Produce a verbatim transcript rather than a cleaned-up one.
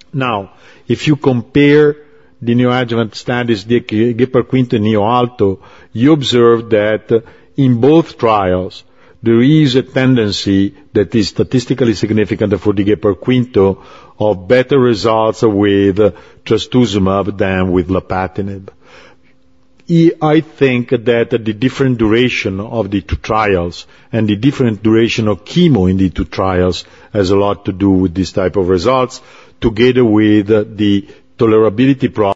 Now, if you compare the neoadjuvant studies, the Geparquinto and NeoAlto, you observe that in both trials, there is a tendency that is statistically significant for the Geparquinto of better results with trastuzumab than with lapatinib. I think that the different duration of the two trials and the different duration of chemo in the two trials has a lot to do with this type of results, together with the tolerability problem.